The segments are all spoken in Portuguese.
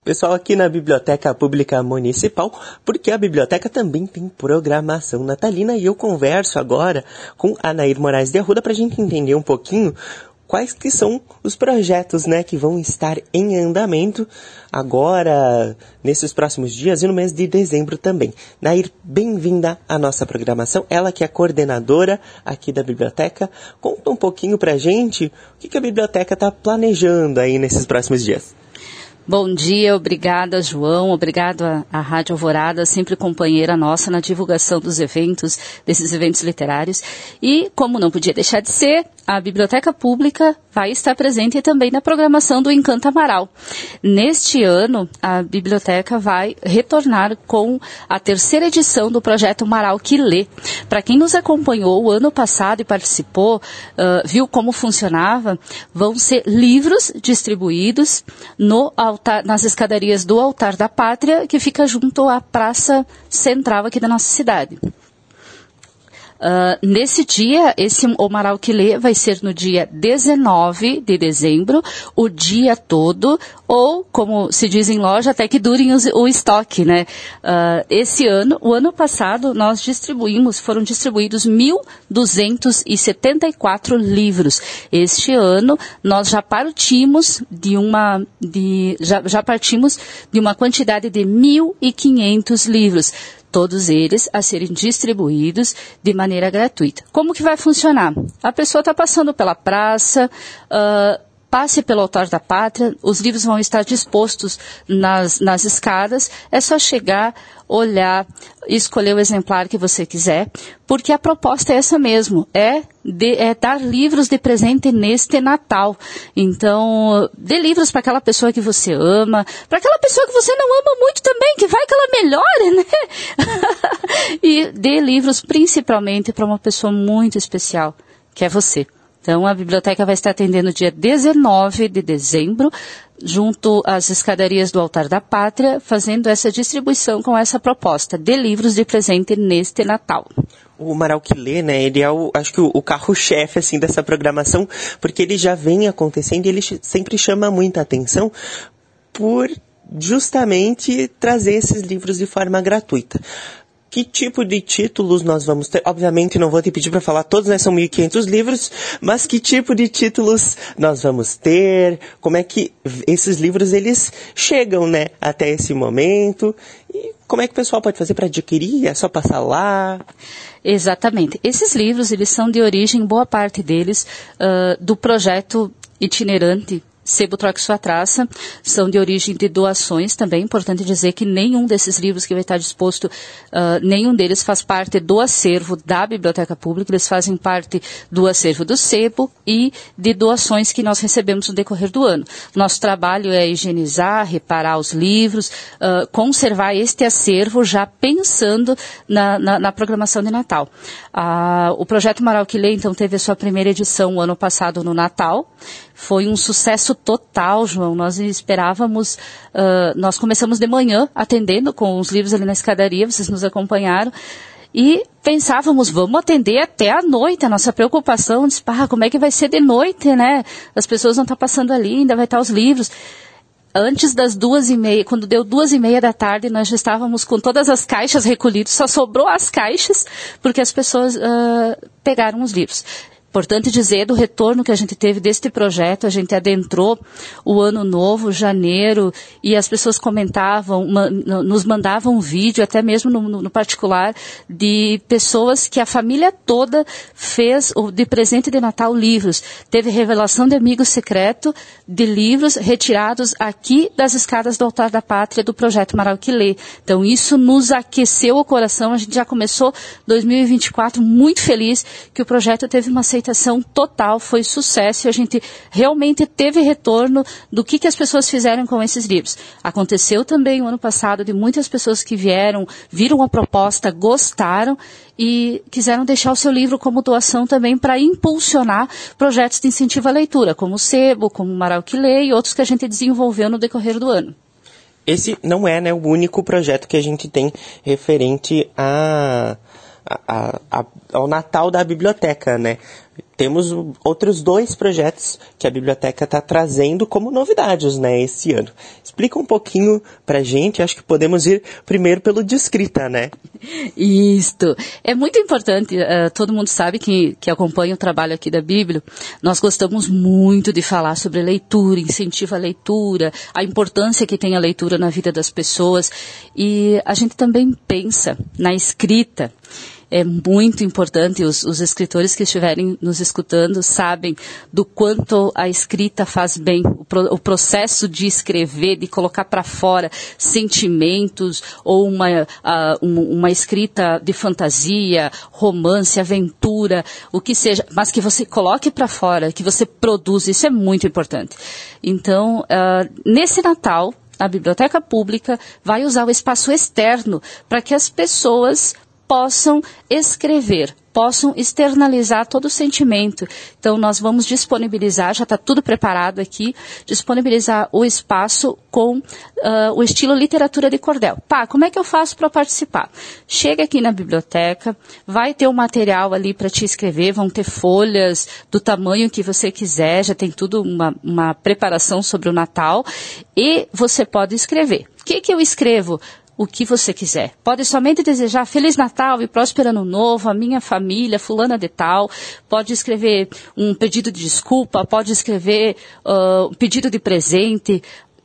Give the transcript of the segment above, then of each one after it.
pessoal, aqui na Biblioteca Pública Municipal, porque a biblioteca também tem programação natalina e eu converso agora com a Nair Moraes de Arruda para a gente entender um pouquinho quais que são os projetos, né, que vão estar em andamento agora, nesses próximos dias e no mês de dezembro também. Nair, bem-vinda à nossa programação. Ela que é coordenadora aqui da biblioteca. Conta um pouquinho para a gente o que a biblioteca está planejando aí nesses próximos dias. Bom dia, obrigada João, obrigada à Rádio Alvorada, sempre companheira nossa na divulgação dos eventos, desses eventos literários. E, como não podia deixar de ser, a Biblioteca Pública vai estar presente também na programação do Encanto Amaral. Neste ano, a biblioteca vai retornar com a terceira edição do projeto Amaral que Lê. Para quem nos acompanhou o ano passado e participou, viu como funcionava, vão ser livros distribuídos no altar, nas escadarias do Altar da Pátria, que fica junto à praça central aqui da nossa cidade. Nesse dia, esse Amaral que Lê vai ser no dia 19 de dezembro, o dia todo, ou, como se diz em loja, até que durem o estoque, né? O ano passado, foram distribuídos 1.274 livros. Este ano, nós já partimos de uma quantidade de 1.500 livros. Todos eles a serem distribuídos de maneira gratuita. Como que vai funcionar? A pessoa está passando pela praça, passe pelo Altar da Pátria, os livros vão estar dispostos nas escadas, é só chegar, olhar, escolher o exemplar que você quiser, porque a proposta é essa mesmo, é dar livros de presente neste Natal. Então, dê livros para aquela pessoa que você ama, para aquela pessoa que você não ama muito também, que vai que ela melhore, né? E dê livros principalmente para uma pessoa muito especial, que é você. Então, a biblioteca vai estar atendendo dia 19 de dezembro, junto às escadarias do Altar da Pátria, fazendo essa distribuição com essa proposta de livros de presente neste Natal. O Amaral que Lê, né, ele é acho que o carro-chefe, assim, dessa programação, porque ele já vem acontecendo e ele sempre chama muita atenção por justamente trazer esses livros de forma gratuita. Que tipo de títulos nós vamos ter? Obviamente não vou te pedir para falar todos, né? São 1.500 livros, mas que tipo de títulos nós vamos ter? Como é que esses livros eles chegam, né, até esse momento? E como é que o pessoal pode fazer para adquirir? É só passar lá? Exatamente. Esses livros, eles são de origem, boa parte deles, do projeto itinerante Sebo Troque Sua Traça, são de origem de doações também. Importante dizer que nenhum desses livros que vai estar disposto, nenhum deles faz parte do acervo da Biblioteca Pública, eles fazem parte do acervo do Sebo e de doações que nós recebemos no decorrer do ano. Nosso trabalho é higienizar, reparar os livros, conservar este acervo já pensando na programação de Natal. O projeto Amaral que Lê, então, teve a sua primeira edição o ano passado no Natal. Foi um sucesso total, João. Nós esperávamos, nós começamos de manhã atendendo com os livros ali na escadaria, vocês nos acompanharam, e pensávamos, vamos atender até a noite. A nossa preocupação, como é que vai ser de noite, né? As pessoas vão estar passando ali, ainda vai estar os livros. Antes das 2h30, quando deu 2h30 da tarde, nós já estávamos com todas as caixas recolhidas, só sobrou as caixas, porque as pessoas pegaram os livros. Importante dizer do retorno que a gente teve deste projeto, a gente adentrou o ano novo, janeiro, e as pessoas comentavam, nos mandavam um vídeo, até mesmo no particular, de pessoas que a família toda fez de presente de Natal livros. Teve revelação de amigo secreto de livros retirados aqui das escadas do Altar da Pátria do projeto Amaral que Lê. Então isso nos aqueceu o coração, a gente já começou 2024 muito feliz que o projeto teve uma aceitação total, foi sucesso e a gente realmente teve retorno do que as pessoas fizeram com esses livros. Aconteceu também o ano passado de muitas pessoas que viram a proposta, gostaram e quiseram deixar o seu livro como doação também para impulsionar projetos de incentivo à leitura, como o Sebo, como o Amaral que Lê e outros que a gente desenvolveu no decorrer do ano. Esse não é, né, o único projeto que a gente tem referente ao Natal da biblioteca, né? temos outros 2 projetos que a biblioteca está trazendo como novidades, né, esse ano. Explica um pouquinho pra gente, acho que podemos ir primeiro pelo de escrita, né? Isto. É muito importante, todo mundo sabe que acompanha o trabalho aqui da Bíblia, nós gostamos muito de falar sobre leitura, incentivo à leitura, a importância que tem a leitura na vida das pessoas, e a gente também pensa na escrita. É muito importante, os escritores que estiverem nos escutando sabem do quanto a escrita faz bem, o processo de escrever, de colocar para fora sentimentos, ou uma escrita de fantasia, romance, aventura, o que seja, mas que você coloque para fora, que você produza, isso é muito importante. Então, nesse Natal, a Biblioteca Pública vai usar o espaço externo para que as pessoas possam escrever, possam externalizar todo o sentimento. Então, nós vamos disponibilizar, já está tudo preparado aqui, disponibilizar o espaço com o estilo literatura de cordel. Pá, como é que eu faço para participar? Chega aqui na biblioteca, vai ter um material ali para te escrever, vão ter folhas do tamanho que você quiser, já tem tudo uma preparação sobre o Natal, e você pode escrever. O que eu escrevo? O que você quiser. Pode somente desejar Feliz Natal e próspero Ano Novo, a minha família, fulana de tal. Pode escrever um pedido de desculpa, pode escrever um pedido de presente.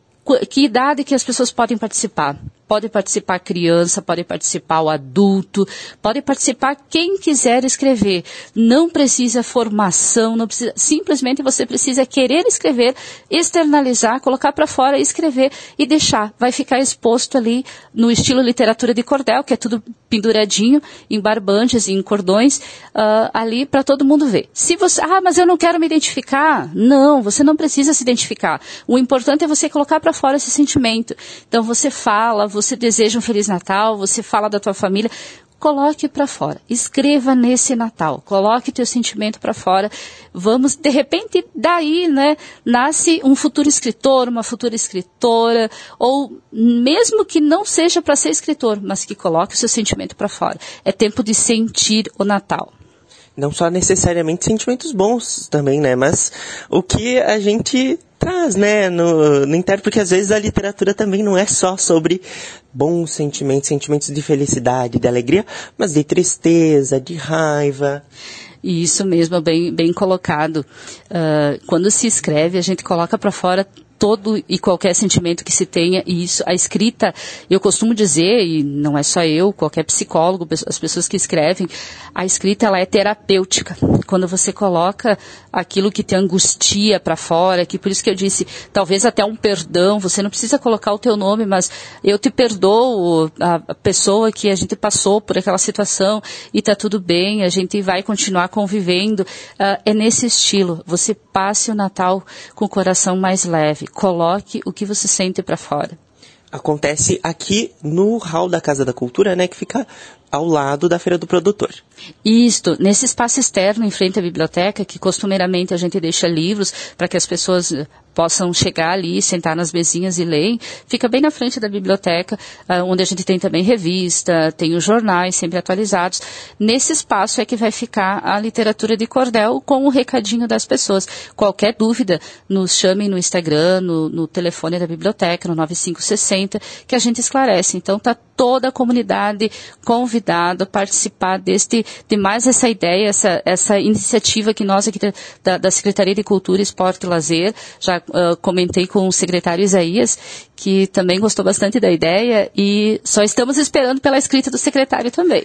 Que idade que as pessoas podem participar? Pode participar a criança, pode participar o adulto, pode participar quem quiser escrever. Não precisa formação, não precisa, simplesmente você precisa querer escrever, externalizar, colocar para fora, escrever e deixar. Vai ficar exposto ali no estilo literatura de cordel, que é tudo penduradinho, em barbantes e em cordões, ali para todo mundo ver. Se você, mas eu não quero me identificar. Não, você não precisa se identificar. O importante é você colocar para fora esse sentimento. Então você fala, você deseja um Feliz Natal, você fala da tua família, coloque para fora, escreva nesse Natal, coloque teu sentimento para fora, vamos, de repente, daí, né, nasce um futuro escritor, uma futura escritora, ou mesmo que não seja para ser escritor, mas que coloque o seu sentimento para fora. É tempo de sentir o Natal. Não só necessariamente sentimentos bons também, né, mas o que a gente traz, né, no interno, porque às vezes a literatura também não é só sobre bons sentimentos, sentimentos de felicidade, de alegria, mas de tristeza, de raiva. Isso mesmo, bem colocado. Quando se escreve, a gente coloca para fora todo e qualquer sentimento que se tenha, e isso, a escrita, eu costumo dizer, e não é só eu, qualquer psicólogo, as pessoas que escrevem, a escrita, ela é terapêutica. Quando você coloca aquilo que te angustia para fora, que por isso que eu disse, talvez até um perdão, você não precisa colocar o teu nome, mas eu te perdoo a pessoa que a gente passou por aquela situação e está tudo bem, a gente vai continuar convivendo. É nesse estilo, você passe o Natal com o coração mais leve. Coloque o que você sente para fora. Acontece aqui no hall da Casa da Cultura, né, que fica ao lado da Feira do Produtor. Isto, nesse espaço externo em frente à biblioteca, que costumeiramente a gente deixa livros para que as pessoas possam chegar ali, sentar nas mesinhas e ler, fica bem na frente da biblioteca, onde a gente tem também revista, tem os jornais sempre atualizados. Nesse espaço é que vai ficar a literatura de cordel com o recadinho das pessoas. Qualquer dúvida, nos chamem no Instagram, no telefone da biblioteca, no 9560, que a gente esclarece. Então está toda a comunidade convidada a participar de mais essa ideia, essa iniciativa que nós aqui da Secretaria de Cultura, Esporte e Lazer, já comentei com o secretário Isaías, que também gostou bastante da ideia, e só estamos esperando pela escrita do secretário também.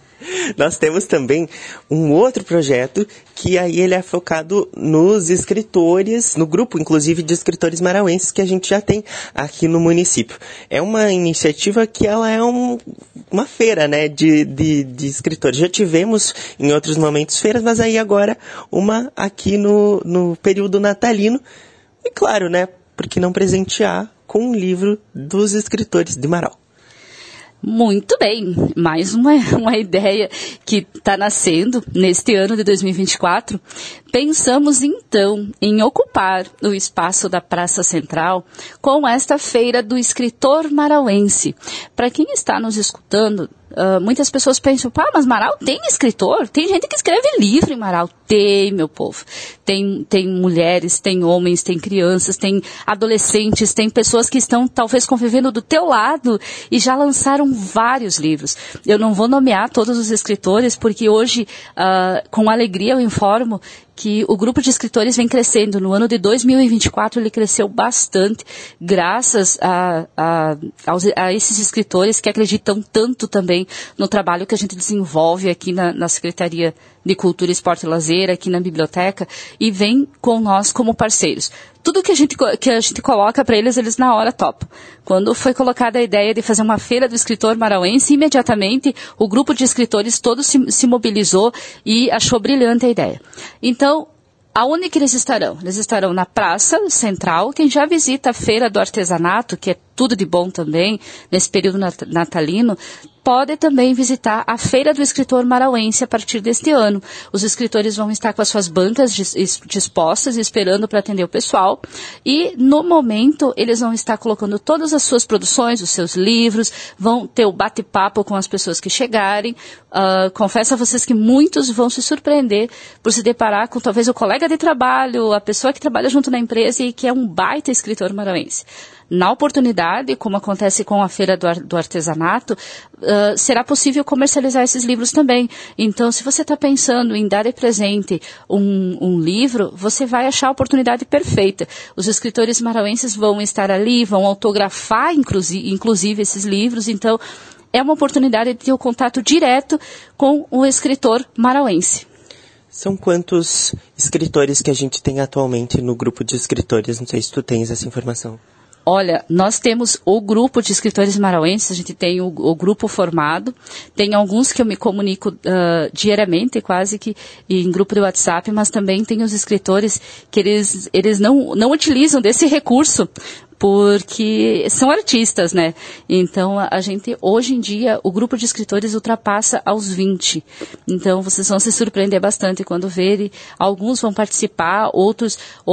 Nós temos também um outro projeto que aí ele é focado nos escritores, no grupo, inclusive, de escritores marauenses que a gente já tem aqui no município. É uma iniciativa que ela é uma feira, né, de escritores. Já tivemos em outros momentos feiras, mas aí agora uma aqui no período natalino. E claro, né, por que não presentear com um livro dos escritores de Marau? Muito bem, mais uma ideia que está nascendo neste ano de 2024. Pensamos então em ocupar o espaço da Praça Central com esta feira do escritor marauense. Para quem está nos escutando, muitas pessoas pensam, mas Marau tem escritor? Tem gente que escreve livro em Marau. Tem, meu povo. Tem mulheres, tem homens, tem crianças, tem adolescentes, tem pessoas que estão talvez convivendo do teu lado e já lançaram vários livros. Eu não vou nomear todos os escritores, porque hoje, com alegria, eu informo que o grupo de escritores vem crescendo. No ano de 2024 ele cresceu bastante, graças a esses escritores que acreditam tanto também no trabalho que a gente desenvolve aqui na Secretaria de Cultura, Esporte e Lazer, aqui na biblioteca, e vem com nós como parceiros. Tudo que a gente coloca para eles, eles na hora topam. Quando foi colocada a ideia de fazer uma feira do escritor marauense, imediatamente o grupo de escritores todo se mobilizou e achou brilhante a ideia. Então, aonde que eles estarão? Eles estarão na Praça Central. Quem já visita a Feira do Artesanato, que é tudo de bom também, nesse período natalino, pode também visitar a Feira do Escritor Marauense a partir deste ano. Os escritores vão estar com as suas bancas dispostas, esperando para atender o pessoal. E, no momento, eles vão estar colocando todas as suas produções, os seus livros, vão ter o bate-papo com as pessoas que chegarem. Confesso a vocês que muitos vão se surpreender por se deparar com talvez o colega de trabalho, a pessoa que trabalha junto na empresa e que é um baita escritor marauense. Na oportunidade, como acontece com a Feira do Artesanato, será possível comercializar esses livros também. Então, se você está pensando em dar de presente um livro, você vai achar a oportunidade perfeita. Os escritores marauenses vão estar ali, vão autografar, inclusive esses livros. Então, é uma oportunidade de ter o contato direto com o escritor marauense. São quantos escritores que a gente tem atualmente no grupo de escritores? Não sei se tu tens essa informação. Olha, nós temos o grupo de escritores marauenses, a gente tem o grupo formado, tem alguns que eu me comunico diariamente, quase que em grupo de WhatsApp, mas também tem os escritores que eles não utilizam desse recurso, porque são artistas, né? Então, a gente, hoje em dia, o grupo de escritores ultrapassa aos 20. Então, vocês vão se surpreender bastante quando verem. Alguns vão participar, outros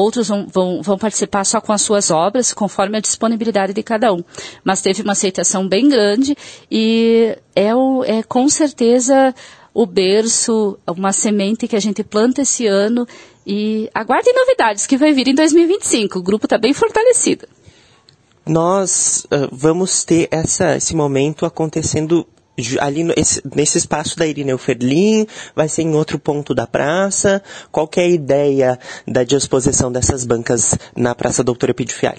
vão participar só com as suas obras, conforme a disponibilidade de cada um. Mas teve uma aceitação bem grande e é com certeza o berço, uma semente que a gente planta esse ano e aguardem novidades que vai vir em 2025. O grupo está bem fortalecido. Nós vamos ter esse momento acontecendo ali nesse espaço da Irineu Ferlin, vai ser em outro ponto da praça. Qual que é a ideia da disposição dessas bancas na Praça Doutor Epídio Fialho?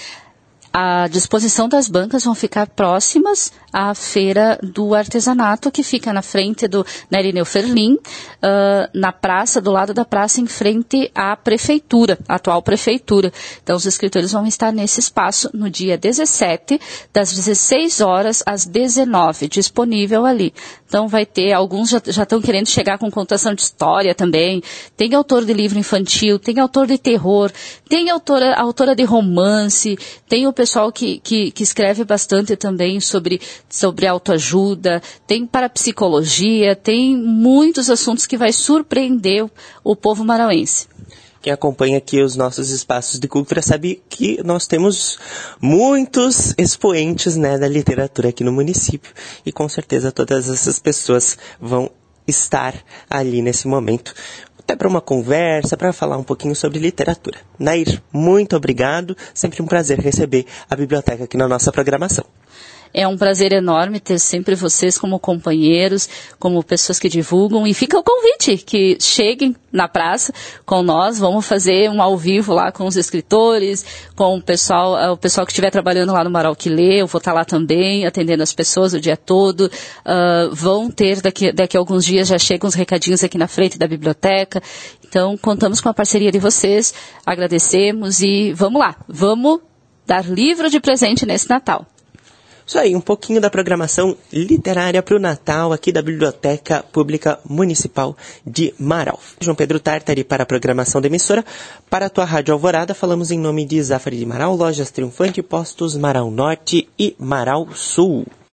A disposição das bancas vão ficar próximas à Feira do Artesanato, que fica na frente na Irineu Ferlin, na praça, do lado da praça, em frente à prefeitura, a atual prefeitura. Então, os escritores vão estar nesse espaço no dia 17, das 16 horas às 19, disponível ali. Então, vai ter, alguns já estão querendo chegar com contação de história também. Tem autor de livro infantil, tem autor de terror, tem autora de romance, tem o pessoal que escreve bastante também sobre autoajuda, tem parapsicologia, tem muitos assuntos que vai surpreender o povo marauense. Quem acompanha aqui os nossos espaços de cultura sabe que nós temos muitos expoentes, né, da literatura aqui no município. E com certeza todas essas pessoas vão estar ali nesse momento, até para uma conversa, para falar um pouquinho sobre literatura. Nair, muito obrigado. Sempre um prazer receber a biblioteca aqui na nossa programação. É um prazer enorme ter sempre vocês como companheiros, como pessoas que divulgam. E fica o convite que cheguem na praça com nós. Vamos fazer um ao vivo lá com os escritores, com o pessoal que estiver trabalhando lá no Marau que lê. Eu vou estar lá também, atendendo as pessoas o dia todo. Vão ter, daqui a alguns dias, já chegam uns recadinhos aqui na frente da biblioteca. Então, contamos com a parceria de vocês, agradecemos e vamos lá. Vamos dar livro de presente nesse Natal. Isso aí, um pouquinho da programação literária para o Natal aqui da Biblioteca Pública Municipal de Marau. João Pedro Tartari para a programação da emissora. Para a tua Rádio Alvorada, falamos em nome de Zafari de Marau, Lojas Triunfante, Postos Marau Norte e Marau Sul.